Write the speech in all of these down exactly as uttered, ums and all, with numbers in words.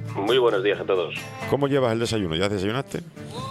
Muy buenos días a todos. ¿Cómo llevas el desayuno? ¿Ya desayunaste?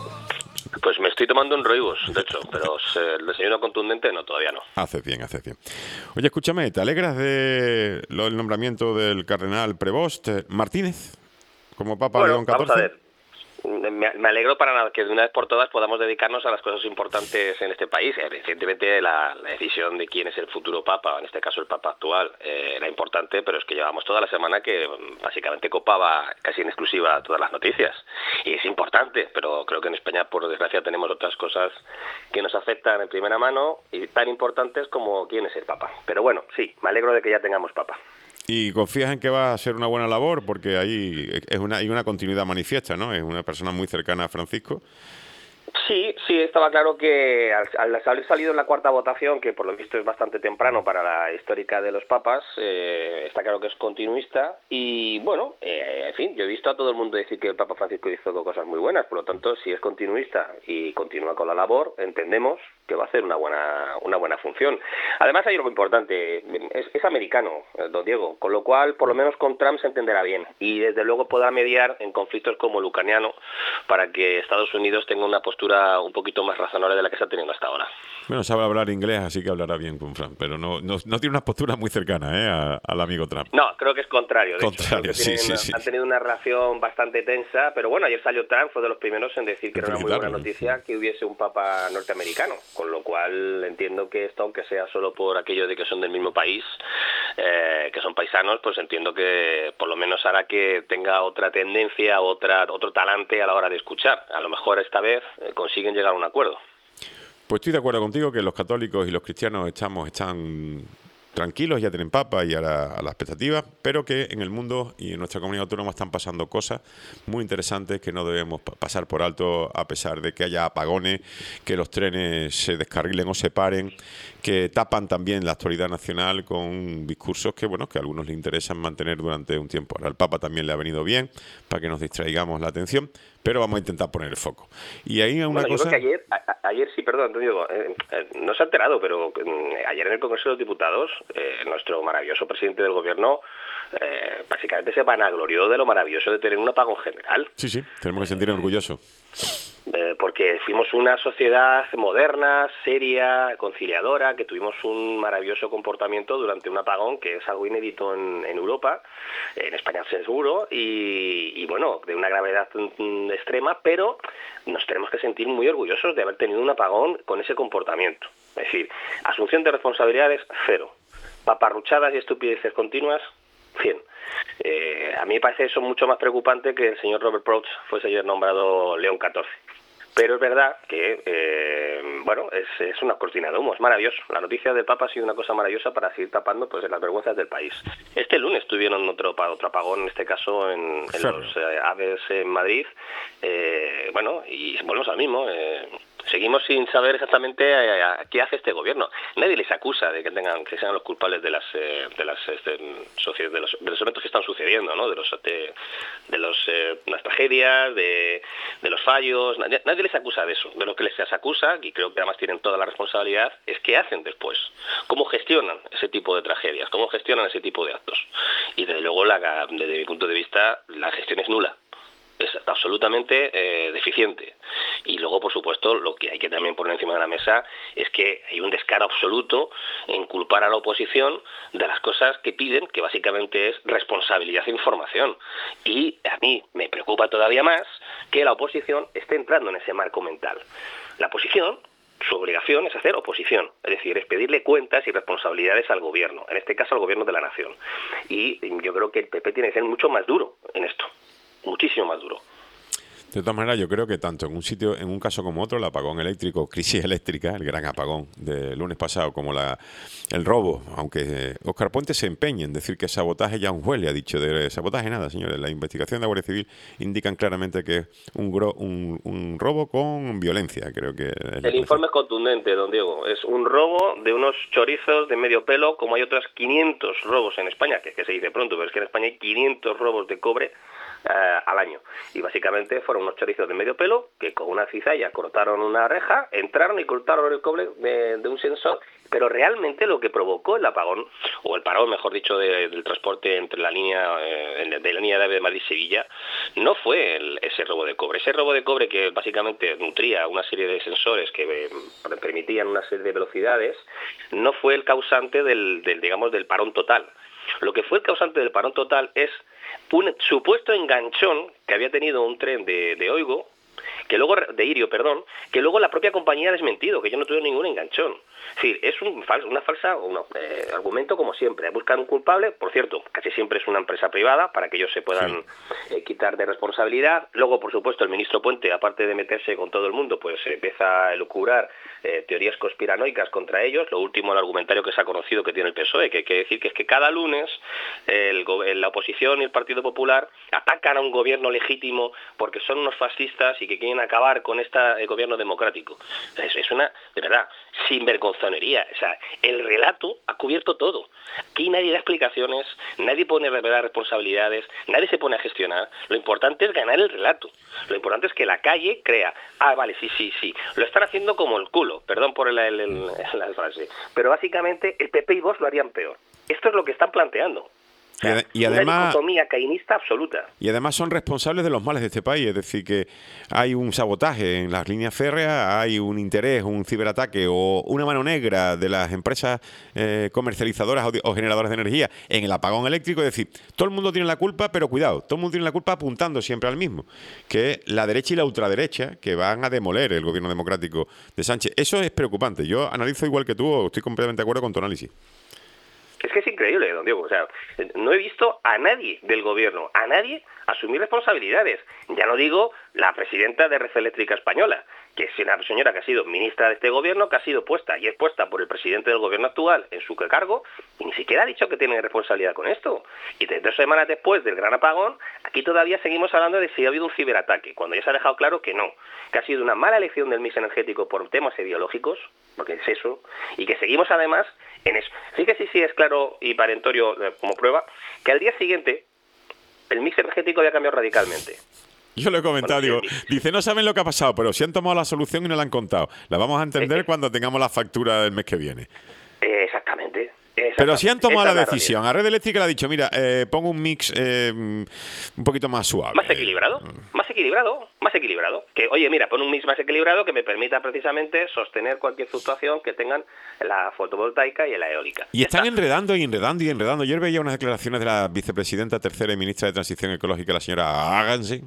Pues me estoy tomando un roibos, de hecho, pero el desayuno contundente no, todavía no. Haces bien, haces bien. Oye, escúchame, ¿te alegras de lo del nombramiento del cardenal Prevost Martínez como Papa Bueno, León vamos a catorce? ver. Me, me alegro para nada que de una vez por todas podamos dedicarnos a las cosas importantes en este país. Evidentemente la, la decisión de quién es el futuro Papa, en este caso el Papa actual, eh, era importante, pero es que llevamos toda la semana que básicamente copaba casi en exclusiva todas las noticias. Y es importante, pero creo que en España, por desgracia, tenemos otras cosas que nos afectan en primera mano y tan importantes como quién es el Papa. Pero bueno, sí, me alegro de que ya tengamos Papa. ¿Y confías en que va a ser una buena labor? Porque ahí es una, hay una continuidad manifiesta, ¿no? Es una persona muy cercana a Francisco. Sí, sí, estaba claro que al, al haber salido en la cuarta votación, que por lo visto es bastante temprano para la histórica de los papas, eh, está claro que es continuista y bueno, eh, en fin, yo he visto a todo el mundo decir que el Papa Francisco hizo cosas muy buenas, por lo tanto, si es continuista y continúa con la labor, entendemos que va a hacer una buena una buena función. Además hay algo importante, es, es americano, don Diego, con lo cual por lo menos con Trump se entenderá bien y desde luego podrá mediar en conflictos como el ucraniano para que Estados Unidos tenga una postura un poquito más razonable de la que está teniendo hasta ahora. Bueno, sabe hablar inglés, así que hablará bien con Fran, pero no, no, no tiene una postura muy cercana, ¿eh? a, al amigo Trump. No, creo que es contrario. De contrario, hecho, sí, tienen, sí, sí. Han tenido una relación bastante tensa, pero bueno, ayer salió Trump, fue de los primeros en decir que era una muy buena noticia que hubiese un papa norteamericano, con lo cual entiendo que esto, aunque sea solo por aquello de que son del mismo país, eh, que son paisanos, pues entiendo que por lo menos hará que tenga otra tendencia, otra otro talante a la hora de escuchar. A lo mejor esta vez eh, consiguen llegar a un acuerdo. Pues estoy de acuerdo contigo que los católicos y los cristianos estamos están tranquilos, ya tienen papa y a la, a la expectativa, pero que en el mundo y en nuestra comunidad autónoma están pasando cosas muy interesantes que no debemos pasar por alto a pesar de que haya apagones, que los trenes se descarrilen o se paren, que tapan también la actualidad nacional con discursos que, bueno, que a algunos les interesan mantener durante un tiempo. Ahora, al Papa también le ha venido bien para que nos distraigamos la atención, pero vamos a intentar poner el foco. Y ahí hay una bueno, cosa... Yo creo que ayer, a, ayer sí, perdón, Antonio, eh, eh, no se ha enterado, pero eh, ayer en el Congreso de los Diputados, eh, nuestro maravilloso presidente del Gobierno eh, básicamente se vanaglorió de lo maravilloso de tener un apagón general. Sí, sí, tenemos que sentirnos orgullosos. Eh, porque fuimos una sociedad moderna, seria, conciliadora, que tuvimos un maravilloso comportamiento durante un apagón que es algo inédito en, en Europa, en España seguro, y, y bueno, de una gravedad mm, extrema, pero nos tenemos que sentir muy orgullosos de haber tenido un apagón con ese comportamiento. Es decir, asunción de responsabilidades, cero. Paparruchadas y estupideces continuas, cien. Eh, a mí me parece eso mucho más preocupante que el señor Robert Proust fuese ayer nombrado León catorce. Pero es verdad que, eh, bueno, es, es una cortina de humo, es maravilloso. La noticia del Papa ha sido una cosa maravillosa para seguir tapando pues las vergüenzas del país. Este lunes tuvieron otro, otro apagón, en este caso en, en los eh, AVEs en Madrid. Eh, bueno, y volvemos al mismo. Eh, seguimos sin saber exactamente a, a, a qué hace este gobierno. Nadie les acusa de que tengan que sean los culpables de las eh, de las este, sociedades, de los, de los eventos que están sucediendo, ¿no? De los de, de los eh, las tragedias, de, de los fallos. Nadie, nadie les acusa de eso. De lo que les acusa, y creo que además tienen toda la responsabilidad, es qué hacen después. Cómo gestionan ese tipo de tragedias, cómo gestionan ese tipo de actos. Y desde luego, la, desde mi punto de vista, la gestión es nula. Es absolutamente eh, deficiente. Y luego, por supuesto, lo que hay que también poner encima de la mesa es que hay un descaro absoluto en culpar a la oposición de las cosas que piden, que básicamente es responsabilidad e información. Y a mí me preocupa todavía más que la oposición esté entrando en ese marco mental. La oposición, su obligación es hacer oposición, es decir, es pedirle cuentas y responsabilidades al gobierno, en este caso al gobierno de la nación. Y yo creo que el P P tiene que ser mucho más duro en esto. Muchísimo más duro. De todas maneras, yo creo que tanto en un sitio, en un caso como otro, el apagón eléctrico, crisis eléctrica, el gran apagón del lunes pasado, como la el robo, aunque Óscar Puente se empeñe en decir que sabotaje ya un juez le ha dicho, de sabotaje nada, señores, la investigación de la Guardia Civil indican claramente que es un, gro, un, un robo con violencia, creo que... Es el informe es contundente, don Diego, es un robo de unos chorizos de medio pelo, como hay otros quinientos robos en España, que es que se dice pronto, pero es que en España hay quinientos robos de cobre Uh, al año, y básicamente fueron unos chorizos de medio pelo que con una cizalla cortaron una reja, entraron y cortaron el cobre de, de un sensor Pero realmente lo que provocó el apagón, o el parón, mejor dicho, de, del transporte entre la línea eh, de la línea de Madrid-Sevilla, no fue el, ese robo de cobre. Ese robo de cobre que básicamente nutría una serie de sensores que eh, permitían una serie de velocidades, no fue el causante del, del, digamos, del parón total. Lo que fue el causante del parón total es un supuesto enganchón que había tenido un tren de, de Oigo, que luego de Irio, perdón, que luego la propia compañía ha desmentido, que yo no tuve ningún enganchón. Es decir, es un fal, una falsa un eh, argumento como siempre. Buscan un culpable, por cierto, casi siempre es una empresa privada para que ellos se puedan sí. eh, quitar de responsabilidad. Luego, por supuesto, el ministro Puente, aparte de meterse con todo el mundo, pues empieza a elucubrar eh, teorías conspiranoicas contra ellos. Lo último, el argumentario que se ha conocido que tiene el P S O E, que quiere decir que es que cada lunes el, la oposición y el Partido Popular atacan a un gobierno legítimo porque son unos fascistas y que quieren acabar con este gobierno democrático. Es, es una, de verdad, sinvergonzonería. O sea, el relato ha cubierto todo. Aquí nadie da explicaciones, nadie pone a revelar responsabilidades, nadie se pone a gestionar. Lo importante es ganar el relato. Lo importante es que la calle crea, ah, vale, sí, sí, sí, lo están haciendo como el culo, perdón por el, el, el, la frase, pero básicamente el P P y Vox lo harían peor. Esto es lo que están planteando. O sea, y, y además, una dicotomía caínista absoluta. Y además son responsables de los males de este país, es decir, que hay un sabotaje en las líneas férreas, hay un interés, un ciberataque o una mano negra de las empresas eh, comercializadoras o, de, o generadoras de energía en el apagón eléctrico. Es decir, todo el mundo tiene la culpa, pero cuidado, todo el mundo tiene la culpa apuntando siempre al mismo, que es la derecha y la ultraderecha, que van a demoler el gobierno democrático de Sánchez. Eso es preocupante. Yo analizo igual que tú, estoy completamente de acuerdo con tu análisis. Es que es increíble, don Diego. O sea, no he visto a nadie del gobierno, a nadie asumir responsabilidades. Ya no digo la presidenta de Red Eléctrica Española, que es una señora que ha sido ministra de este gobierno, que ha sido puesta y es puesta por el presidente del gobierno actual en su cargo, y ni siquiera ha dicho que tiene responsabilidad con esto. Y dos semanas después del gran apagón, aquí todavía seguimos hablando de si ha habido un ciberataque, cuando ya se ha dejado claro que no, que ha sido una mala elección del mix energético por temas ideológicos, porque es eso, y que seguimos además en eso. Fíjese si es claro y parentorio como prueba, que al día siguiente el mix energético había cambiado radicalmente. Yo lo he comentado, bueno, digo, dice, no saben lo que ha pasado, pero sí han tomado la solución y no la han contado. La vamos a entender eh, cuando tengamos la factura del mes que viene. Eh, exactamente. Pero si han tomado la decisión, a Red Eléctrica le ha dicho, mira, eh, pongo un mix eh, un poquito más suave. Más equilibrado, más equilibrado, más equilibrado. Que, oye, mira, pon un mix más equilibrado que me permita precisamente sostener cualquier fluctuación que tengan la fotovoltaica y la eólica. Y están enredando y enredando y enredando. Ayer veía unas declaraciones de la vicepresidenta tercera y ministra de Transición Ecológica, la señora Háganse.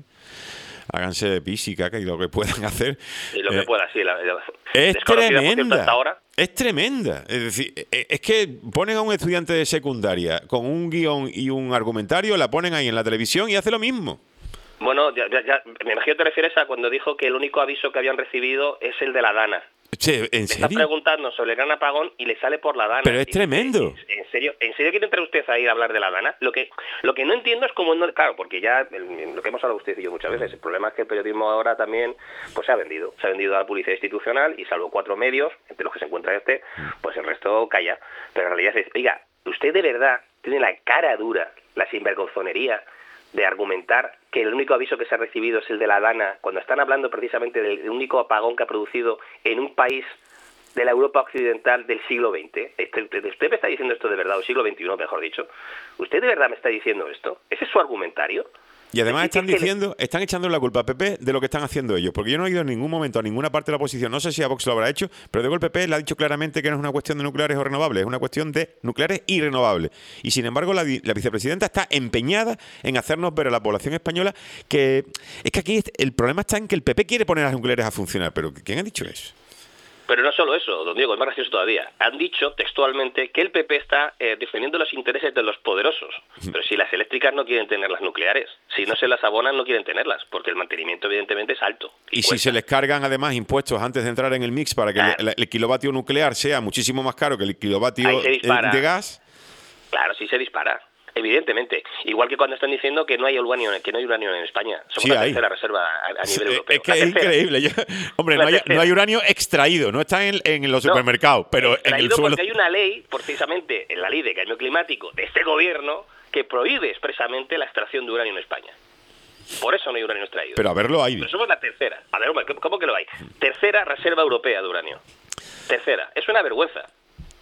Háganse física, que lo que puedan hacer. Y lo que eh, pueda, sí. La, la, es tremenda. Hasta ahora. Es tremenda. Es decir, es que ponen a un estudiante de secundaria con un guión y un argumentario, la ponen ahí en la televisión y hace lo mismo. Bueno, ya, ya, ya, me imagino que te refieres a cuando dijo que el único aviso que habían recibido es el de la Dana. Che, ¿en serio? Le está preguntando sobre el gran apagón y le sale por la Dana. Pero es tremendo. ¿En serio? ¿En serio quiere entrar usted a ir a hablar de la Dana? Lo que lo que no entiendo es cómo no... Claro, porque ya el, lo que hemos hablado usted y yo muchas veces, el problema es que el periodismo ahora también pues se ha vendido. Se ha vendido a la publicidad institucional y salvo cuatro medios, entre los que se encuentra este, pues el resto calla. Pero en realidad es... Oiga, usted de verdad tiene la cara dura, la sinvergonzonería de argumentar que el único aviso que se ha recibido es el de la Dana, cuando están hablando precisamente del único apagón que ha producido en un país de la Europa occidental del siglo veinte. ¿Usted me está diciendo esto de verdad, o siglo veintiuno, mejor dicho? ¿Usted de verdad me está diciendo esto? ¿Ese es su argumentario? Y además están diciendo, están echando la culpa a P P de lo que están haciendo ellos, porque yo no he oído en ningún momento a ninguna parte de la oposición, no sé si a Vox lo habrá hecho, pero luego el P P le ha dicho claramente que no es una cuestión de nucleares o renovables, es una cuestión de nucleares y renovables. Y sin embargo la, la vicepresidenta está empeñada en hacernos ver a la población española que es que aquí el problema está en que el P P quiere poner las nucleares a funcionar, pero ¿quién ha dicho eso? Pero no solo eso, don Diego, es más gracioso todavía. Han dicho textualmente que el P P está eh, defendiendo los intereses de los poderosos. Pero si las eléctricas no quieren tener las nucleares, si no se las abonan no quieren tenerlas, porque el mantenimiento evidentemente es alto. Y, y si se les cargan además impuestos antes de entrar en el mix para que claro. el, el kilovatio nuclear sea muchísimo más caro que el kilovatio de gas. Claro, sí se dispara. Evidentemente, igual que cuando están diciendo que no hay uranio, que no hay uranio en España, somos sí, la tercera hay. reserva a, a nivel es, europeo. Es que es increíble. Yo, hombre, no hay, no hay uranio extraído, no está en, en los supermercados, no, pero en el suelo. Porque hay una ley, precisamente, en la ley de cambio climático de este gobierno, que prohíbe expresamente la extracción de uranio en España. Por eso no hay uranio extraído. Pero a verlo hay. Pero somos la tercera. A ver, ¿cómo que lo hay? Tercera reserva europea de uranio. Tercera. Es una vergüenza.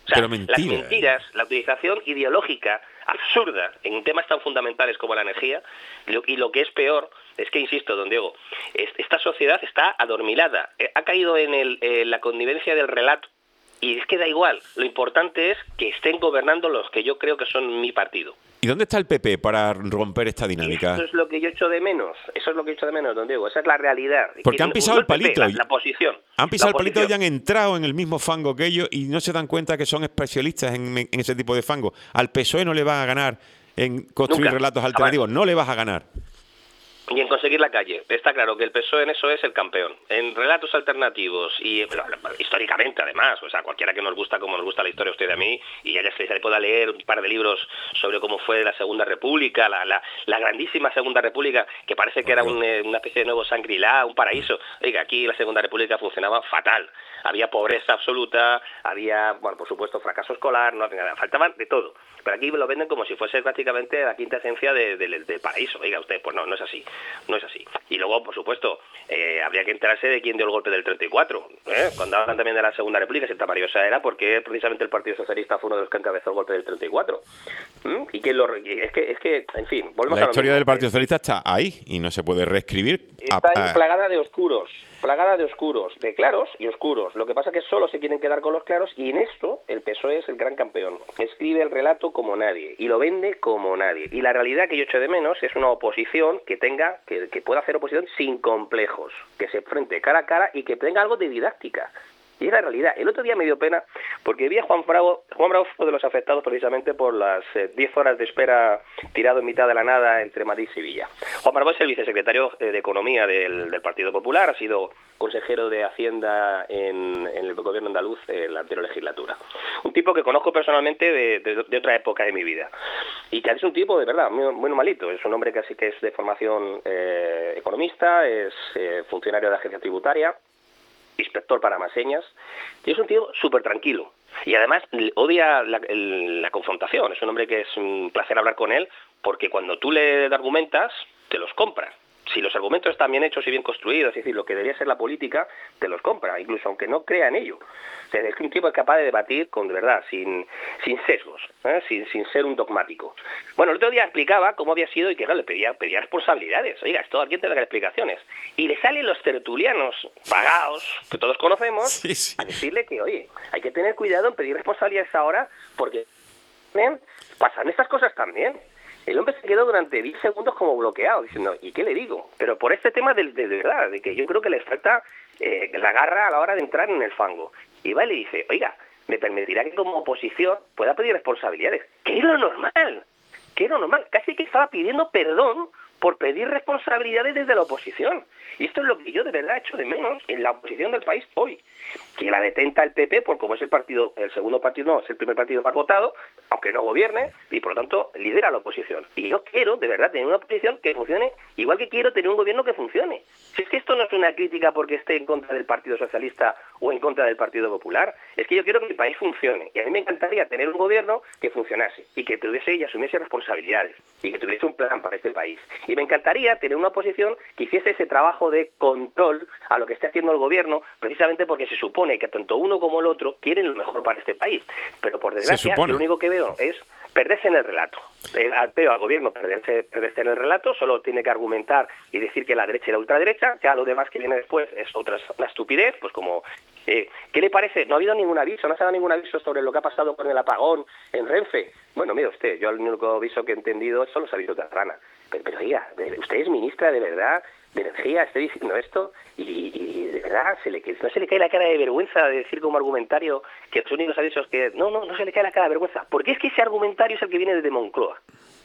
sea, Pero mentira. las mentiras, la utilización ideológica absurda en temas tan fundamentales como la energía, y lo que es peor es que, insisto, don Diego, esta sociedad está adormilada, ha caído en, el, en la connivencia del relato, y es que da igual, lo importante es que estén gobernando los que yo creo que son mi partido. ¿Y dónde está el P P para romper esta dinámica? Eso es lo que yo echo de menos, eso es lo que echo de menos, don Diego, esa es la realidad. Porque han pisado no el palito. P P, la, la posición. Han pisado la el palito posición. y han entrado en el mismo fango que ellos y no se dan cuenta que son especialistas en, en ese tipo de fango. Al P S O E no le van a ganar en construir Nunca, relatos jamás. alternativos, no le vas a ganar. Y en conseguir la calle. Está claro que el P S O E en eso es el campeón. En relatos alternativos y pero, históricamente además, o sea, cualquiera que nos gusta como nos gusta la historia a usted y a mí, y ya se le pueda leer un par de libros sobre cómo fue la Segunda República, la, la, la grandísima Segunda República, que parece que era un, una especie de nuevo Shangri-La, un paraíso. Oiga, aquí la Segunda República funcionaba fatal. Había pobreza absoluta, había, bueno, por supuesto, fracaso escolar, no había nada, faltaba de todo. Pero aquí lo venden como si fuese prácticamente la quinta esencia de, de, de, del paraíso. Oiga usted, pues no, no es así. No es así. Y luego, por supuesto, eh, habría que enterarse de quién dio el golpe del treinta y cuatro. ¿eh? Cuando hablan también de la Segunda República, si tan maravillosa era, porque precisamente el Partido Socialista fue uno de los que encabezó el golpe del treinta y cuatro. ¿Mm? Y quién lo, es que, es que, en fin, volvemos La a lo historia mismo. del Partido Socialista está ahí y no se puede reescribir. Está a, a... plagada de oscuros, plagada de oscuros, de claros y oscuros. Lo que pasa es que solo se quieren quedar con los claros y en esto el P S O E es el gran campeón. Escribe el relato como nadie y lo vende como nadie. Y la realidad que yo echo de menos es una oposición que tenga, que, que pueda hacer oposición sin complejos, que se enfrente cara a cara y que tenga algo de didáctica. Y es la realidad. El otro día me dio pena porque vi a Juan Bravo. Juan Bravo fue de los afectados precisamente por las diez eh, horas de espera tirado en mitad de la nada entre Madrid y Sevilla. Juan Bravo es el vicesecretario eh, de Economía del, del Partido Popular, ha sido consejero de Hacienda en, en el gobierno andaluz en la anterior legislatura. Un tipo que conozco personalmente de, de, de otra época de mi vida. Y que es un tipo de verdad muy, muy normalito. Es un hombre que así que es de formación eh, economista, es eh, funcionario de agencia tributaria, inspector para Maseñas, y es un tío súper tranquilo. Y además odia la, el, la confrontación. Es un hombre que es un placer hablar con él, porque cuando tú le argumentas, te los compras. Si los argumentos están bien hechos y bien construidos, es decir, lo que debería ser la política, te los compra, incluso aunque no crea en ello. O sea, es que un tipo es capaz de debatir con, de verdad, sin, sin sesgos, ¿eh? sin, sin ser un dogmático. Bueno, el otro día explicaba cómo había sido y que, claro, le pedía, pedía responsabilidades. Oiga, esto alguien tiene que dar explicaciones. Y le salen los tertulianos pagados, que todos conocemos, sí, sí. a decirle que, oye, hay que tener cuidado en pedir responsabilidades ahora, porque ¿eh? pasan estas cosas también. El hombre se quedó durante diez segundos como bloqueado, diciendo, ¿y qué le digo? Pero por este tema de, de, de verdad, de que yo creo que les falta eh, la garra a la hora de entrar en el fango. Y va y le dice, oiga, me permitirá que como oposición pueda pedir responsabilidades. ¿Qué es lo normal? ¿Qué es lo normal? Casi que estaba pidiendo perdón por pedir responsabilidades desde la oposición. Y esto es lo que yo de verdad echo de menos en la oposición del país hoy. Que la detenta el P P, por como es el partido, el segundo partido, no, es el primer partido más votado, aunque no gobierne, y por lo tanto lidera la oposición. Y yo quiero, de verdad, tener una oposición que funcione, igual que quiero tener un gobierno que funcione. Si es que esto no es una crítica porque esté en contra del Partido Socialista o en contra del Partido Popular, es que yo quiero que mi país funcione. Y a mí me encantaría tener un gobierno que funcionase, y que tuviese y asumiese responsabilidades, y que tuviese un plan para este país. Y me encantaría tener una oposición que hiciese ese trabajo de control a lo que esté haciendo el gobierno, precisamente porque se supone que tanto uno como el otro quieren lo mejor para este país. Pero por desgracia, lo único que veo es perderse en el relato. Veo al gobierno perderse, perderse en el relato, solo tiene que argumentar y decir que la derecha y la ultraderecha, ya lo demás que viene después es otra una estupidez, pues como, eh, ¿qué le parece? No ha habido ningún aviso, no se ha dado ningún aviso sobre lo que ha pasado con el apagón en Renfe. Bueno, mire usted, yo el único aviso que he entendido son los avisos de la rana. Pero, pero oiga, usted es ministra de verdad de energía, estoy diciendo esto y, y de verdad se le, no se le cae la cara de vergüenza de decir como argumentario que los únicos avisos que no, no, no se le cae la cara de vergüenza, porque es que ese argumentario es el que viene desde Moncloa.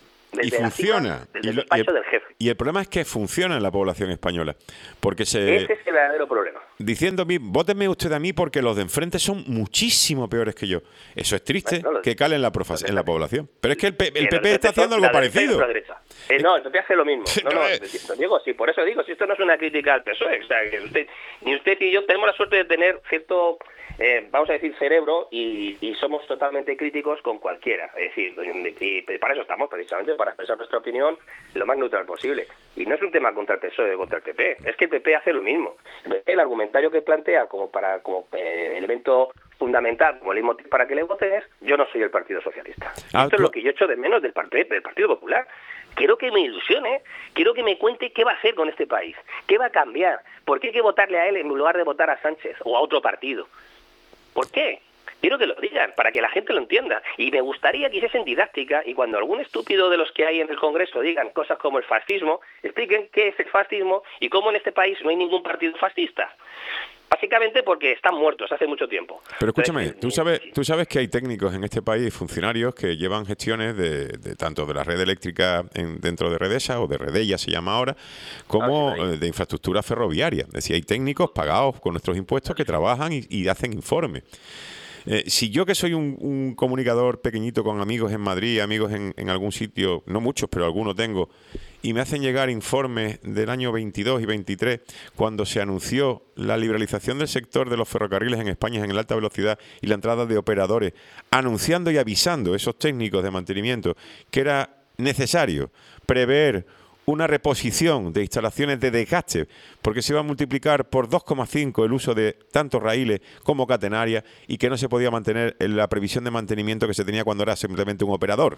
Y funciona. Desde el y, despacho el, del jefe. y el problema es que funciona en la población española. Porque se... Ese es el verdadero problema. Diciendo, vóteme usted a mí porque los de enfrente son muchísimo peores que yo. Eso es triste, bueno, no, que cale en la, profa, en la población. Pero es que el, P, el P P está haciendo algo parecido. Eh, no, el P P hace lo mismo. No, no, Diego, sí, por eso digo, si esto no es una crítica al P S O E, o sea, que usted, ni usted ni yo tenemos la suerte de tener cierto, eh, vamos a decir, cerebro y, y somos totalmente críticos con cualquiera. Es decir, y para eso estamos, precisamente, para expresar nuestra opinión lo más neutral posible. Y no es un tema contra el P S O E o contra el P P, es que el P P hace lo mismo. El argumentario que plantea como para como eh, elemento fundamental como leitmotiv para que le voten es: yo no soy el Partido Socialista. Ah, Esto es lo que yo echo de menos del Partido, del Partido Popular. Quiero que me ilusione, quiero que me cuente qué va a hacer con este país, qué va a cambiar, por qué hay que votarle a él en lugar de votar a Sánchez o a otro partido. ¿Por qué? Quiero que lo digan, para que la gente lo entienda. Y me gustaría que hiciesen didáctica y cuando algún estúpido de los que hay en el Congreso digan cosas como el fascismo, expliquen qué es el fascismo y cómo en este país no hay ningún partido fascista. Básicamente porque están muertos hace mucho tiempo. Pero escúchame, Entonces, tú sabes, tú sabes que hay técnicos en este país, funcionarios, que llevan gestiones de, de tanto de la red eléctrica en, dentro de Redesa, o de Redella se llama ahora, como Ah, sí, eh, de infraestructura ferroviaria. Es decir, hay técnicos pagados con nuestros impuestos que trabajan y, y hacen informes. Eh, si yo, que soy un, un comunicador pequeñito con amigos en Madrid, amigos en, en algún sitio, no muchos, pero algunos tengo, y me hacen llegar informes del año veintidós y veintitrés, cuando se anunció la liberalización del sector de los ferrocarriles en España en la alta velocidad y la entrada de operadores, anunciando y avisando a esos técnicos de mantenimiento que era necesario prever una reposición de instalaciones de desgaste, porque se iba a multiplicar por dos coma cinco el uso de tanto raíles como catenarias y que no se podía mantener en la previsión de mantenimiento que se tenía cuando era simplemente un operador.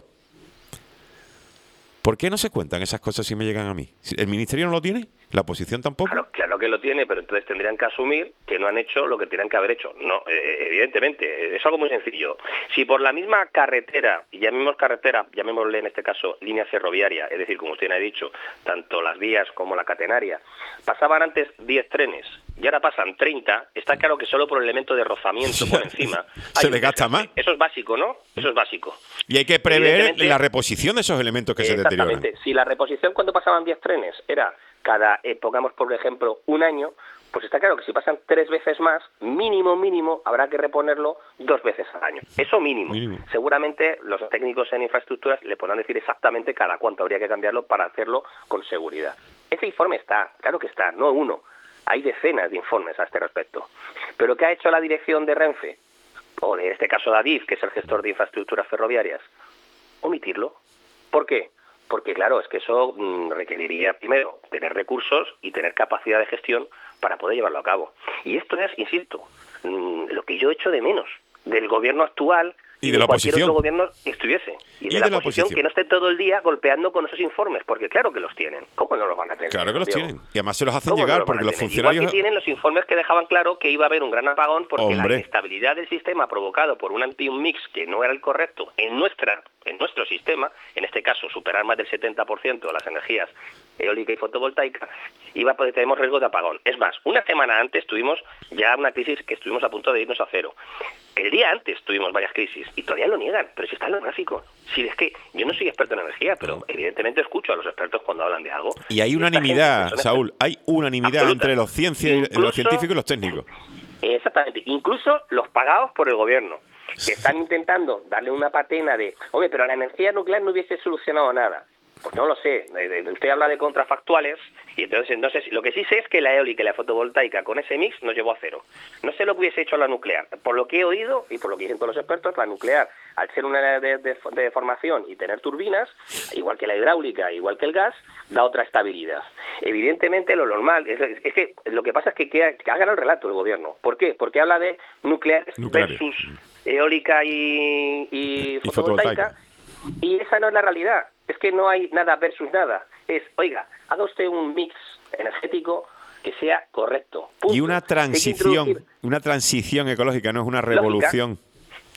¿Por qué no se cuentan esas cosas si me llegan a mí? ¿El Ministerio no lo tiene? ¿La oposición tampoco? Claro, claro que lo tiene, pero entonces tendrían que asumir que no han hecho lo que tenían que haber hecho. No, eh, evidentemente, es algo muy sencillo. Si por la misma carretera, y llamemos carretera, llamémosle en este caso línea ferroviaria, es decir, como usted ha dicho, tanto las vías como la catenaria, pasaban antes diez trenes y ahora pasan treinta, está claro que solo por el elemento de rozamiento por encima se desgasta más. Eso es básico, ¿no? Eso es básico. Y hay que prever la reposición de esos elementos que se deterioran. Exactamente. Si la reposición cuando pasaban diez trenes era cada, eh, pongamos por ejemplo, un año, pues está claro que si pasan tres veces más, mínimo, mínimo, habrá que reponerlo dos veces al año. Eso mínimo. mínimo. Seguramente los técnicos en infraestructuras le podrán decir exactamente cada cuánto habría que cambiarlo para hacerlo con seguridad. Ese informe está, claro que está, no uno. Hay decenas de informes a este respecto. ¿Pero qué ha hecho la dirección de Renfe? O en este caso de Adif, que es el gestor de infraestructuras ferroviarias. Omitirlo. ¿Por qué? Porque claro, es que eso mmm, requeriría primero tener recursos y tener capacidad de gestión para poder llevarlo a cabo. Y esto es, insisto, mmm, lo que yo echo de menos del gobierno actual y de la cualquier oposición. otro gobierno que estuviese. Y, y de, de la, la oposición, oposición que no esté todo el día golpeando con esos informes, porque claro que los tienen. ¿Cómo no los van a tener? Claro que los Diego? tienen. Y además se los hacen ¿Cómo llegar no los porque los tener? funcionarios... Igual que tienen los informes que dejaban claro que iba a haber un gran apagón porque Hombre. la inestabilidad del sistema provocado por un anti un mix que no era el correcto en nuestra en nuestro sistema, en este caso superar más del setenta por ciento de las energías eólica y fotovoltaica, iba a poder, tenemos riesgo de apagón. Es más, una semana antes tuvimos ya una crisis que estuvimos a punto de irnos a cero. El día antes tuvimos varias crisis y todavía lo niegan, pero si está en los gráficos. Si es que yo no soy experto en energía, pero evidentemente escucho a los expertos cuando hablan de algo. Y hay unanimidad, Saúl, hay unanimidad absoluta entre los, ciencia, Incluso, los científicos y los técnicos. Exactamente, incluso los pagados por el gobierno, que están intentando darle una patena de, oye, pero la energía nuclear no hubiese solucionado nada. Pues no lo sé, usted habla de contrafactuales y entonces no sé, lo que sí sé es que la eólica y la fotovoltaica con ese mix nos llevó a cero. No sé lo que hubiese hecho la nuclear. Por lo que he oído y por lo que dicen todos los expertos, la nuclear, al ser una de, de, de formación y tener turbinas, igual que la hidráulica, igual que el gas, da otra estabilidad. Evidentemente lo normal, es, es que lo que pasa es que, que, que hagan el relato el gobierno. ¿Por qué? Porque habla de nucleares, nucleares. versus eólica y, y, y fotovoltaica, fotovoltaica, y esa no es la realidad. Es que no hay nada versus nada. Es, oiga, haga usted un mix energético que sea correcto. Punto. Y una transición, una transición ecológica, no es una revolución. Lógica.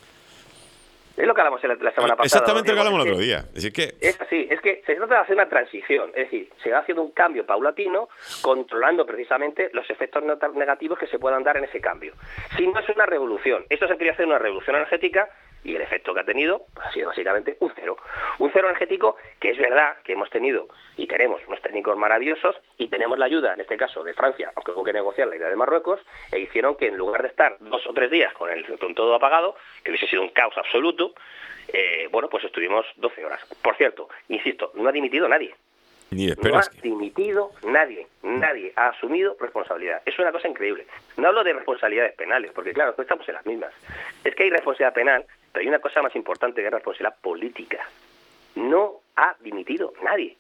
Es lo que hablamos la, la semana pasada. Exactamente lo que hablamos el otro día. Es, que... es así, es que se trata de hacer una transición. Es decir, se va haciendo un cambio paulatino, controlando precisamente los efectos negativos que se puedan dar en ese cambio. Si no es una revolución, esto se quería hacer una revolución energética. Y el efecto que ha tenido ha sido básicamente un cero. Un cero energético que es verdad que hemos tenido y tenemos unos técnicos maravillosos y tenemos la ayuda, en este caso, de Francia, aunque hubo que negociar la idea de Marruecos, e hicieron que en lugar de estar dos o tres días con, el, con todo apagado, que hubiese sido un caos absoluto, eh, bueno, pues estuvimos doce horas. Por cierto, insisto, no ha dimitido nadie. Ni no ha dimitido nadie, nadie ha asumido responsabilidad. Es una cosa increíble. No hablo de responsabilidades penales, porque claro, no estamos en las mismas. Es que hay responsabilidad penal, pero hay una cosa más importante que es responsabilidad política. No ha dimitido nadie.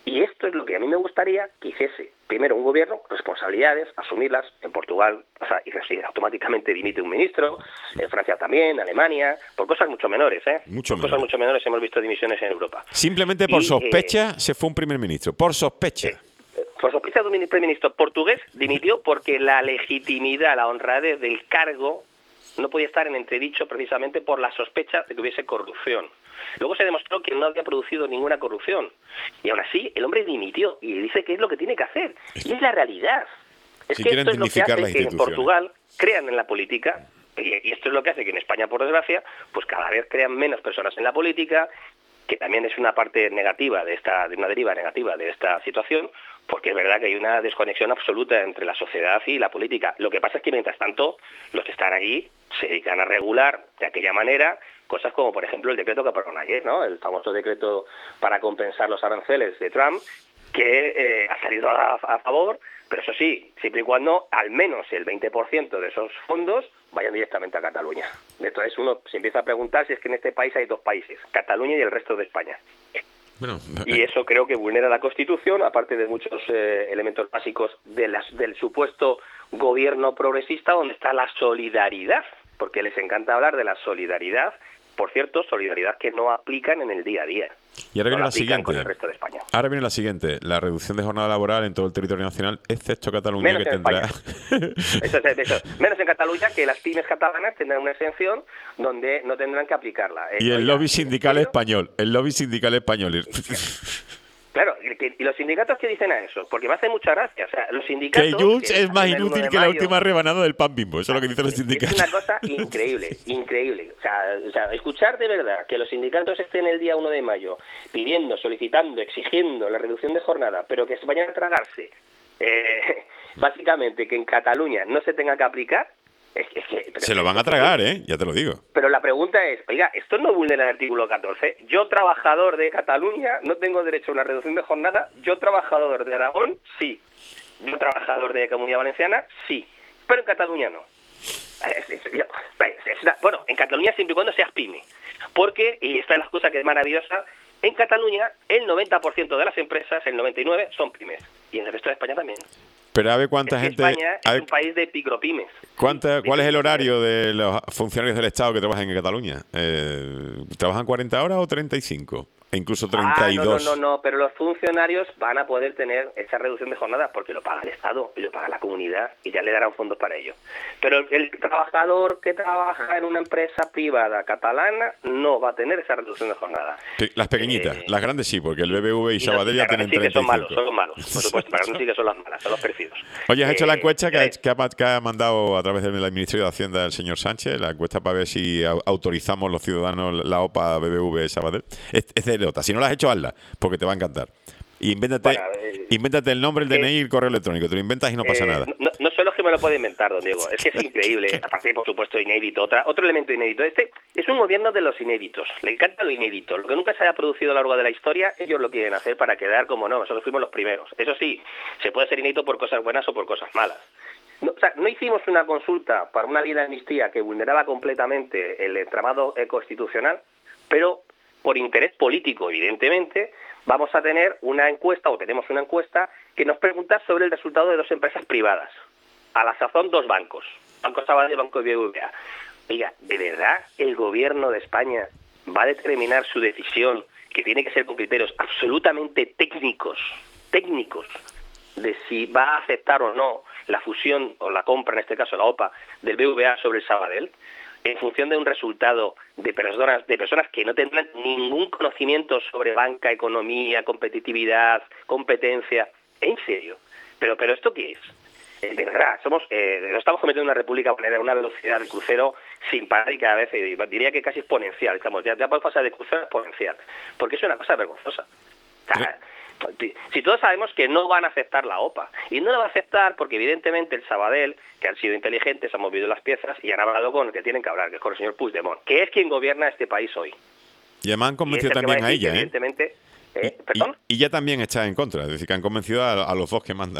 Y esto es lo que a mí me gustaría que hiciese. Primero, un gobierno, responsabilidades, asumirlas. En Portugal, o sea, y automáticamente dimite un ministro. En Francia también, Alemania, por cosas mucho menores, ¿eh? Mucho por menores. cosas mucho menores hemos visto dimisiones en Europa. Simplemente por y, sospecha eh, se fue un primer ministro. Por sospecha. Eh, por sospecha de un primer ministro portugués dimitió porque la legitimidad, la honradez del cargo no podía estar en entredicho precisamente por la sospecha de que hubiese corrupción. Luego se demostró que no había producido ninguna corrupción. Y aún así, el hombre dimitió y dice que es lo que tiene que hacer. Y es la realidad. Es Si que quieren esto es lo que dignificar hace las que en instituciones. Portugal crean en la política, y esto es lo que hace que en España, por desgracia, pues cada vez crean menos personas en la política, que también es una parte negativa de esta, de una deriva negativa de esta situación, porque es verdad que hay una desconexión absoluta entre la sociedad y la política. Lo que pasa es que, mientras tanto, los que están allí se dedican a regular de aquella manera cosas como, por ejemplo, el decreto que aprobaron ayer, ¿no? El famoso decreto para compensar los aranceles de Trump, que eh, ha salido a, a favor, pero eso sí, siempre y cuando al menos el veinte por ciento de esos fondos vayan directamente a Cataluña. Entonces uno se empieza a preguntar si es que en este país hay dos países, Cataluña y el resto de España. Bueno, Y eso creo que vulnera la Constitución, aparte de muchos eh, elementos básicos de las, del supuesto gobierno progresista, donde está la solidaridad, porque les encanta hablar de la solidaridad. Por cierto, solidaridad que no aplican en el día a día. y ahora No viene la la aplican siguiente. con el resto de España. Ahora viene la siguiente. La reducción de jornada laboral en todo el territorio nacional, excepto Cataluña, Menos que en tendrá... Eso es, eso. Menos en Cataluña, que las pymes catalanas tendrán una exención donde no tendrán que aplicarla. Eh, y el oiga, lobby sindical ¿en serio? español. El lobby sindical español. Claro, y, y los sindicatos, ¿qué dicen a eso? Porque me hace mucha gracia. O sea, los que sindicatos... Junts que es más salen el uno inútil de que la mayo, última rebanada del pan Bimbo. Eso es lo que dicen los Es sindicatos. una cosa increíble, increíble. O sea, o sea, escuchar de verdad que los sindicatos estén el día uno de mayo pidiendo, solicitando, exigiendo la reducción de jornada, pero que se vayan a tragarse, eh, básicamente que en Cataluña no se tenga que aplicar, es, es que... pero- Se lo van a tragar, ¿eh? Ya te lo digo. Pero la pregunta es, oiga, ¿esto no vulnera el artículo catorce? Yo, trabajador de Cataluña, no tengo derecho a una reducción de jornada. Yo, trabajador de Aragón, sí. Yo, trabajador de Comunidad Valenciana, sí. Pero en Cataluña no. Es- es- yo- es una- bueno, en Cataluña siempre y cuando seas pyme. Porque, y esta es la cosa que es maravillosa, en Cataluña el noventa por ciento de las empresas, el noventa y nueve por ciento son pymes. Y en el resto de España también. Pero a ver cuánta Es que gente... España a es ver, un país de micropymes. ¿cuánta, ¿Cuál es el Sí, horario de los funcionarios del Estado que trabajan en Cataluña? Eh, ¿Trabajan cuarenta horas o treinta y cinco? E incluso treinta y dos. Ah, no, no, no, no, pero los funcionarios van a poder tener esa reducción de jornada porque lo paga el Estado y lo paga la comunidad y ya le darán fondos para ello. Pero el trabajador que trabaja en una empresa privada catalana no va a tener esa reducción de jornada. Pe- Las pequeñitas, Eh, las grandes sí, porque el B B V y Y Sabadell ya los tienen sí que treinta y son malos, cinco. son los malos, por supuesto, para no sí que son las malas, son los perfidos. Oye, ¿has hecho la Eh, encuesta que ha, eh, que, ha, que ha mandado a través del Ministerio de Hacienda el señor Sánchez? La encuesta para ver si au- autorizamos los ciudadanos la OPA B B V Sabadell. Es, es de nota. Si no la has hecho, hazla, porque te va a encantar. Y invéntate, Bueno, eh, invéntate el nombre, el eh, D N I y el correo electrónico. Te lo inventas y no pasa Eh, nada. No, no solo es que me lo puede inventar, don Diego, es que es increíble. Aparte, por supuesto, inédito. Otra, otro elemento inédito. Este es un gobierno de los inéditos. Le encanta lo inédito. Lo que nunca se haya producido a lo largo de la historia, ellos lo quieren hacer para quedar como no. Nosotros fuimos los primeros. Eso sí, se puede ser inédito por cosas buenas o por cosas malas. No, o sea, no hicimos una consulta para una ley de amnistía que vulneraba completamente el entramado eh, constitucional, pero por interés político, evidentemente, vamos a tener una encuesta, o tenemos una encuesta, que nos pregunta sobre el resultado de dos empresas privadas. A la sazón, dos bancos. Banco Sabadell y Banco B B V A. Oiga, ¿de verdad el gobierno de España va a determinar su decisión, que tiene que ser con criterios absolutamente técnicos, técnicos, de si va a aceptar o no la fusión, o la compra, en este caso la OPA, del B B V A sobre el Sabadell, en función de un resultado de personas de personas que no tendrán ningún conocimiento sobre banca, economía, competitividad, competencia? ¿En serio? ¿Pero pero esto qué es? Eh, de verdad, somos eh, nos estamos cometiendo una república a una velocidad de crucero sin parar y cada vez, eh, diría que casi exponencial. Estamos ya, ya podemos pasar de crucero a exponencial, porque es una cosa vergonzosa. O sea, si todos sabemos que no van a aceptar la OPA, y no la va a aceptar porque evidentemente el Sabadell, que han sido inteligentes, han movido las piezas y han hablado con el que tienen que hablar, que es con el señor Puigdemont, que es quien gobierna este país hoy. Y además han convencido Y es el que también va a decir que, ella, ¿eh? Evidentemente, eh, Y, ¿perdón? y- y ya también está en contra, es decir, que han convencido a, a los dos que mandan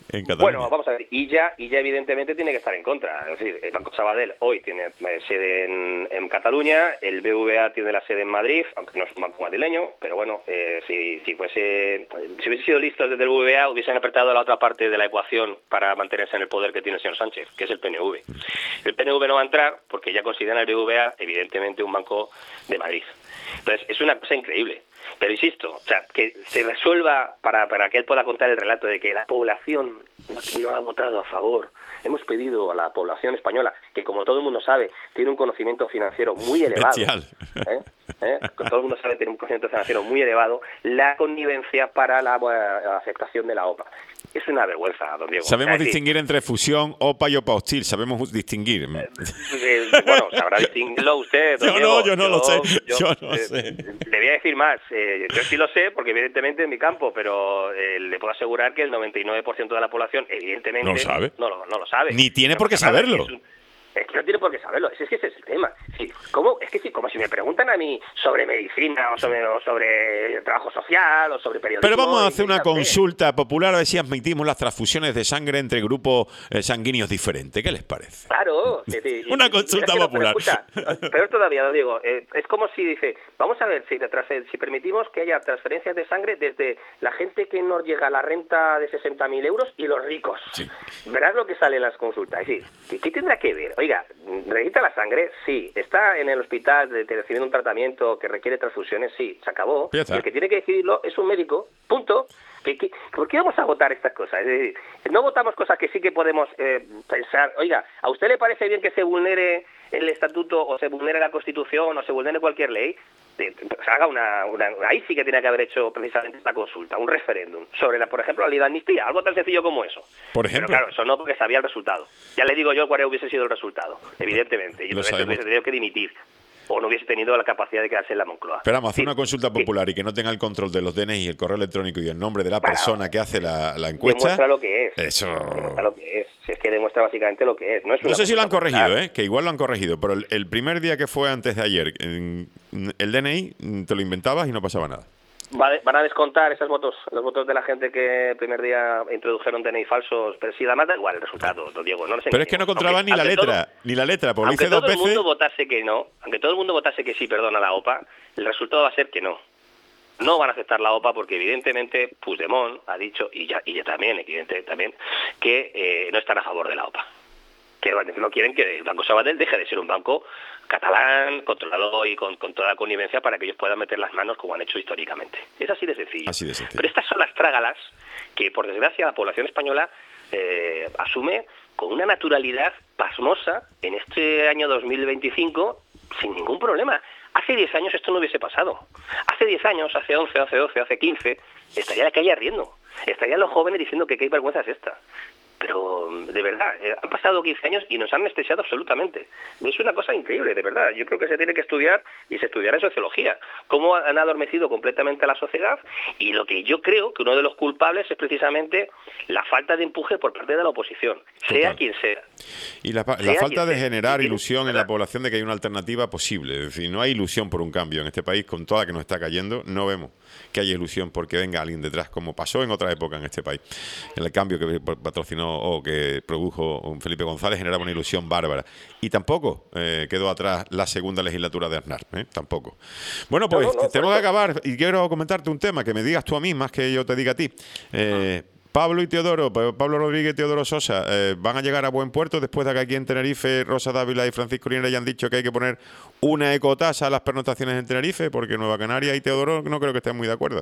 en Cataluña. Bueno, vamos a ver, y ya, y ya evidentemente tiene que estar en contra. Es decir, el Banco Sabadell hoy tiene sede en, en Cataluña, el B V A tiene la sede en Madrid, aunque no es un banco madrileño, pero bueno, eh, si, si fuese, si hubiese sido listos desde el B V A, hubiesen apretado la otra parte de la ecuación para mantenerse en el poder que tiene el señor Sánchez, que es el P N V. El P N V no va a entrar porque ya consideran el B V A, evidentemente, un banco de Madrid. Entonces, es una cosa increíble. Pero insisto, o sea, que se resuelva para, para que él pueda contar el relato de que la población no ha votado a favor. Hemos pedido a la población española, que como todo el mundo sabe, tiene un conocimiento financiero muy elevado. ¿eh? ¿Eh? Todo el mundo sabe tiene un conocimiento financiero muy elevado, la connivencia para la, la aceptación de la O P A. Es una vergüenza, don Diego. Sabemos o sea, distinguir sí. entre fusión, O P A y O P A hostil. Sabemos distinguir. Eh, eh, bueno, sabrá distinguirlo usted, don Yo Diego. no, yo no yo, lo sé. Yo, yo no eh, sé. Le voy a decir más. Eh, yo sí lo sé, porque evidentemente es mi campo, pero eh, le puedo asegurar que el noventa y nueve por ciento de la población, evidentemente, no lo sabe. No lo, no lo sabe. Ni tiene no por qué saberlo. Es un, Es que no tiene por qué saberlo, es, es que ese es el tema. Sí, ¿cómo? Es que sí, como si me preguntan a mí sobre medicina o sobre, o sobre trabajo social o sobre periodismo. Pero vamos a hacer una sé. consulta popular a ver si admitimos las transfusiones de sangre entre grupos eh, sanguíneos diferentes. ¿Qué les parece? Claro. Sí, sí, una sí, consulta es que no, popular. Pero escucha, peor todavía, lo digo, eh, es como si dice, vamos a ver si, si permitimos que haya transferencias de sangre desde la gente que no llega a la renta de sesenta mil euros y los ricos. Sí. Verás lo que sale en las consultas. Es decir, ¿qué tendrá que ver? Oiga, ¿necesita la sangre? Sí. ¿Está en el hospital de, de recibiendo un tratamiento que requiere transfusiones? Sí. Se acabó. Y el que tiene que decidirlo es un médico. Punto. ¿Qué, qué, ¿Por qué vamos a votar estas cosas? Es decir, no votamos cosas que sí que podemos eh, pensar. Oiga, ¿a usted le parece bien que se vulnere el estatuto o se vulnere la Constitución o se vulnere cualquier ley? Pues haga una, una, ahí sí que tiene que haber hecho precisamente esta consulta, un referéndum sobre, la, por ejemplo, la ley de amnistía, algo tan sencillo como eso. Por ejemplo. Pero claro, eso no, porque sabía el resultado. Ya le digo yo cuál hubiese sido el resultado, evidentemente. Y entonces hubiese tenido que dimitir o no hubiese tenido la capacidad de quedarse en la Moncloa. Esperamos hacer sí. una consulta popular sí. y que no tenga el control de los D N I, el correo electrónico y el nombre de la Para, persona que hace la, la encuesta. Demuestra lo que es. Eso. Demuestra lo que es. Si es que demuestra básicamente lo que es. No, es no sé si lo han popular. corregido, ¿eh? Que igual lo han corregido, pero el, el primer día que fue antes de ayer, en, el D N I te lo inventabas y no pasaba nada. Va de, van a descontar esas votos, los votos de la gente que el primer día introdujeron D N I falsos, pero sí, además da igual el resultado, don Diego. No les pero es que no controlaban ni la letra, todo, ni la letra, porque aunque hice todo dos el veces. mundo votase que no, aunque todo el mundo votase que sí, perdona la O P A, el resultado va a ser que no. No van a aceptar la O P A porque evidentemente Puigdemont ha dicho, y ya, y ya también, evidentemente también, que eh, no están a favor de la O P A. Que no quieren que el Banco Sabadell deje de ser un banco catalán, controlado y con, con toda la connivencia para que ellos puedan meter las manos como han hecho históricamente. Es así de sencillo. Así de sencillo. Pero estas son las trágalas que, por desgracia, la población española eh, asume con una naturalidad pasmosa en este año dos mil veinticinco sin ningún problema. Hace diez años esto no hubiese pasado. Hace diez años, hace once, hace doce, hace quince, estaría la calle ardiendo. Estarían los jóvenes diciendo que qué vergüenza es esta. Pero, de verdad, eh, han pasado quince años y nos han anestesiado absolutamente. Es una cosa increíble, de verdad. Yo creo que se tiene que estudiar, y se estudiará en sociología, cómo han adormecido completamente a la sociedad, y lo que yo creo que uno de los culpables es precisamente la falta de empuje por parte de la oposición, sea Total. quien sea. Y la, la falta de generar ilusión en la población de que hay una alternativa posible. Es decir, no hay ilusión por un cambio en este país, con toda la que nos está cayendo, no vemos que haya ilusión porque venga alguien detrás, como pasó en otra época en este país. El cambio que patrocinó o que produjo Felipe González generaba una ilusión bárbara. Y tampoco eh, quedó atrás la segunda legislatura de Aznar, ¿eh? Tampoco. Bueno, pues no, no, no, tenemos que acabar y quiero comentarte un tema que me digas tú a mí más que yo te diga a ti. Eh, Pablo y Teodoro, Pablo Rodríguez y Teodoro Sosa, eh, van a llegar a buen puerto después de que aquí en Tenerife Rosa Dávila y Francisco Linares hayan dicho que hay que poner una ecotasa a las pernoctaciones en Tenerife, porque Nueva Canaria y Teodoro no creo que estén muy de acuerdo.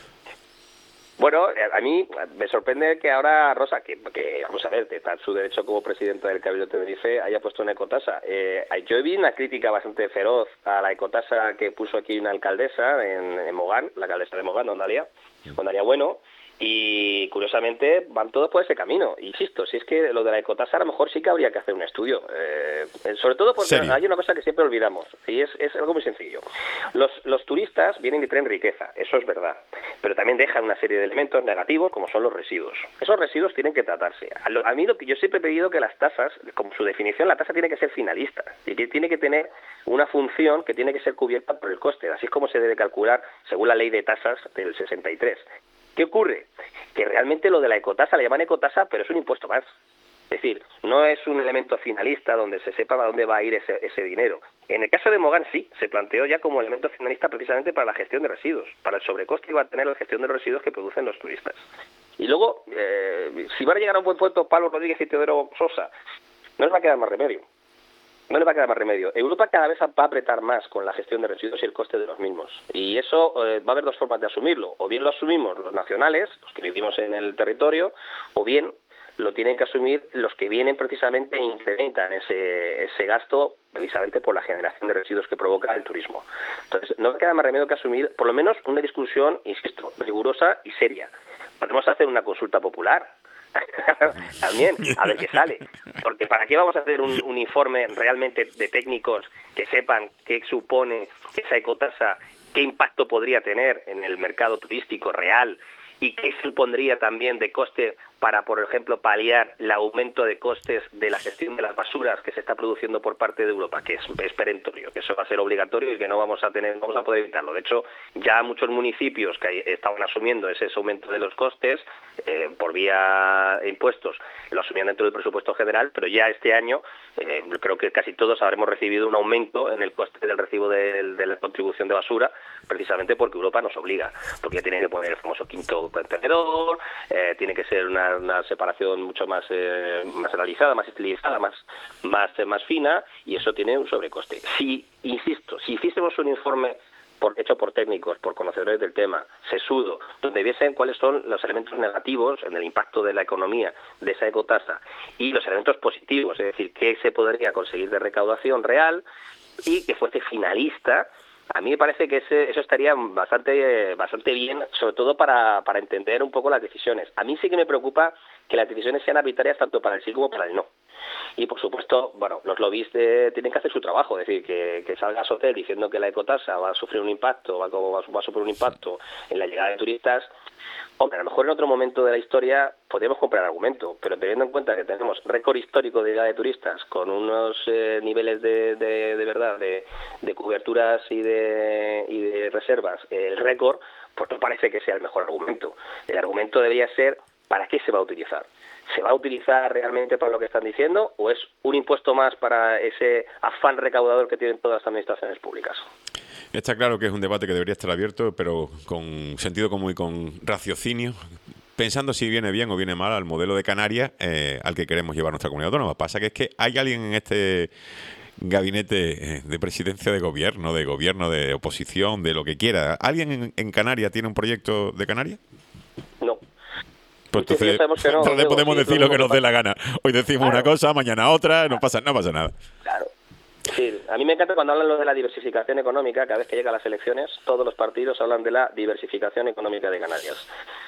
Bueno, a mí me sorprende que ahora Rosa, que, que vamos a ver, está en su derecho como presidenta del Cabildo de Tenerife, haya puesto una ecotasa. Eh, yo vi una crítica bastante feroz a la ecotasa que puso aquí una alcaldesa en, en Mogán, la alcaldesa de Mogán, donde Dalia, donde Dalia Bueno, y curiosamente van todos por ese camino. Insisto, si es que lo de la ecotasa a lo mejor sí que habría que hacer un estudio, eh, sobre todo porque ¿Serio? Hay una cosa que siempre olvidamos, y es, es algo muy sencillo. Los, los turistas vienen y traen riqueza, eso es verdad, pero también dejan una serie de elementos negativos como son los residuos. Esos residuos tienen que tratarse. A, lo, a mí lo que yo siempre he pedido que las tasas, como su definición, la tasa tiene que ser finalista, y que tiene que tener una función que tiene que ser cubierta por el coste, así es como se debe calcular según la ley de tasas del sesenta y tres. ¿Qué ocurre? Que realmente lo de la ecotasa la llaman ecotasa, pero es un impuesto más. Es decir, no es un elemento finalista donde se sepa a dónde va a ir ese, ese dinero. En el caso de Mogán sí, se planteó ya como elemento finalista precisamente para la gestión de residuos, para el sobrecoste que va a tener la gestión de los residuos que producen los turistas. Y luego, eh, si van a llegar a un buen puerto Pablo Rodríguez y Teodoro Sosa, no les va a quedar más remedio. No le va a quedar más remedio. Europa cada vez va a apretar más con la gestión de residuos y el coste de los mismos. Y eso eh, va a haber dos formas de asumirlo. O bien lo asumimos los nacionales, los que vivimos en el territorio, o bien lo tienen que asumir los que vienen precisamente e incrementan ese, ese gasto precisamente por la generación de residuos que provoca el turismo. Entonces, no queda más remedio que asumir por lo menos una discusión, insisto, rigurosa y seria. Podemos hacer una consulta popular también, a ver qué sale. Porque ¿para qué vamos a hacer un, un informe realmente de técnicos que sepan qué supone esa ecotasa, qué impacto podría tener en el mercado turístico real y qué supondría también de coste para, por ejemplo, paliar el aumento de costes de la gestión de las basuras que se está produciendo por parte de Europa, que es, es perentorio, que eso va a ser obligatorio y que no vamos a tener, vamos a poder evitarlo. De hecho, ya muchos municipios que estaban asumiendo ese aumento de los costes eh, por vía impuestos, lo asumían dentro del presupuesto general, pero ya este año eh, creo que casi todos habremos recibido un aumento en el coste del recibo de, de la contribución de basura, precisamente porque Europa nos obliga, porque ya tiene que poner el famoso quinto contenedor, eh, tiene que ser una una separación mucho más eh, más realizada, más estilizada, más más eh, más fina, y eso tiene un sobrecoste. Si, insisto, si hiciésemos un informe por, hecho por técnicos, por conocedores del tema, sesudo, donde viesen cuáles son los elementos negativos en el impacto de la economía de esa ecotasa y los elementos positivos, es decir, qué se podría conseguir de recaudación real y que fuese finalista, a mí me parece que ese, eso estaría bastante bastante bien, sobre todo para, para entender un poco las decisiones. A mí sí que me preocupa que las decisiones sean arbitrarias tanto para el sí como para el no. Y, por supuesto, bueno, los lobbies de, tienen que hacer su trabajo, es decir, que, que salga Soter diciendo que la ecotasa va a sufrir un impacto, va a, va a sufrir un impacto en la llegada de turistas. Hombre, a lo mejor en otro momento de la historia podríamos comprar argumento, pero teniendo en cuenta que tenemos récord histórico de llegada de turistas con unos eh, niveles de, de, de verdad de, de coberturas y de, y de reservas, eh, el récord, pues no parece que sea el mejor argumento. El argumento debería ser ¿para qué se va a utilizar? ¿Se va a utilizar realmente para lo que están diciendo o es un impuesto más para ese afán recaudador que tienen todas las administraciones públicas? Está claro que es un debate que debería estar abierto, pero con sentido común y con raciocinio, pensando si viene bien o viene mal al modelo de Canarias eh, al que queremos llevar nuestra comunidad autónoma. Pasa que es que hay alguien en este gabinete de presidencia de gobierno, de gobierno de oposición, de lo que quiera. ¿Alguien en, en Canarias tiene un proyecto de Canarias? No. Pues entonces, no, entonces Diego, podemos sí, decir lo que nos dé la gana. Hoy decimos claro. una cosa, mañana otra, no pasa, no pasa nada. Claro. Sí, a mí me encanta cuando hablan lo de la diversificación económica. Cada vez que llegan las elecciones, todos los partidos hablan de la diversificación económica de Canarias.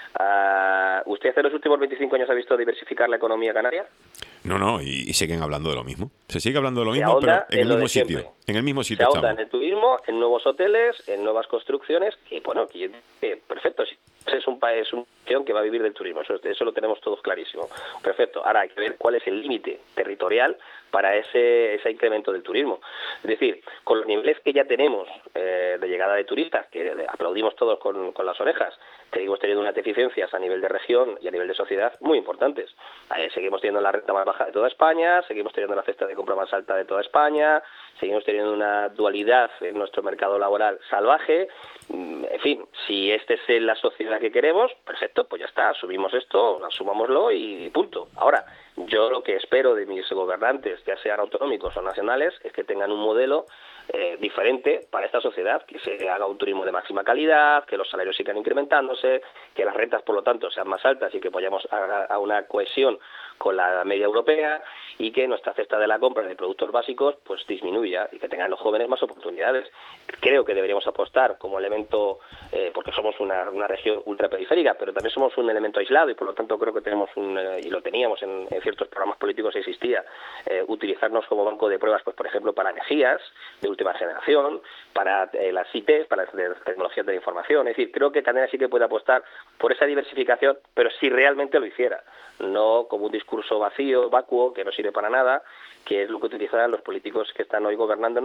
Uh, ¿Usted en los últimos veinticinco años ha visto diversificar la economía canaria? No, no, y, y siguen hablando de lo mismo. Se sigue hablando de lo Se mismo, pero en en el mismo sitio. Siempre. En el mismo sitio Se ahonda estamos. en el turismo, en nuevos hoteles, en nuevas construcciones, que bueno, que, que perfecto, es un país, un región que va a vivir del turismo, eso, eso lo tenemos todos clarísimo. Perfecto, ahora hay que ver cuál es el límite territorial para ese, ese incremento del turismo. Es decir, con los niveles que ya tenemos eh, de llegada de turistas, que aplaudimos todos con, con las orejas, seguimos teniendo unas deficiencias a nivel de región y a nivel de sociedad muy importantes. Eh, seguimos teniendo la renta más baja de toda España, seguimos teniendo la cesta de compra más alta de toda España, seguimos teniendo una dualidad en nuestro mercado laboral salvaje. En fin, si esta es la sociedad que queremos, perfecto, pues ya está, asumimos esto, asumámoslo y punto. Ahora, yo lo que espero de mis gobernantes, ya sean autonómicos o nacionales, es que tengan un modelo eh, diferente para esta sociedad, que se haga un turismo de máxima calidad, que los salarios sigan incrementándose, que las rentas, por lo tanto, sean más altas y que vayamos a, a una cohesión con la media europea y que nuestra cesta de la compra de productos básicos pues disminuya y que tengan los jóvenes más oportunidades. Creo que deberíamos apostar como elemento, eh, porque somos una, una región ultraperiférica, pero también somos un elemento aislado y por lo tanto creo que tenemos un, eh, y lo teníamos en, en ciertos programas políticos existía, eh, utilizarnos como banco de pruebas, pues por ejemplo para energías de última generación, para eh, las I T, para las tecnologías de la información. Es decir, creo que Canarias sí que puede apostar por esa diversificación, pero si realmente lo hiciera, no como un discurso vacío, vacuo, que no sirve para nada, que es lo que utilizan los políticos que están hoy gobernándonos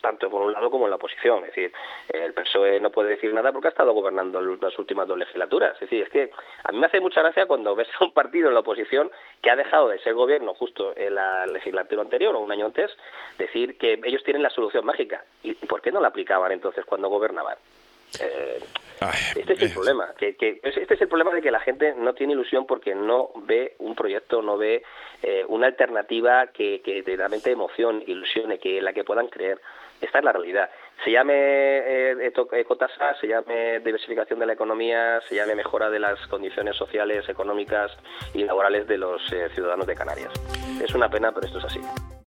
tanto por un lado como en la oposición. Es decir, el P S O E no puede decir nada porque ha estado gobernando las últimas dos legislaturas. Es decir, es que a mí me hace mucha gracia cuando ves a un partido en la oposición que ha dejado de ser gobierno justo en la legislatura anterior o un año antes, decir que ellos tienen la solución mágica. ¿Y por qué no la aplicaban entonces cuando gobernaban? Eh, este es el problema, que, que este es el problema de que la gente no tiene ilusión porque no ve un proyecto, no ve eh, una alternativa que, que realmente emocione, ilusione, que en la que puedan creer. Esta es la realidad. Se llame eh, ecotasa, se llame diversificación de la economía, se llame mejora de las condiciones sociales, económicas y laborales de los eh, ciudadanos de Canarias. Es una pena, pero esto es así.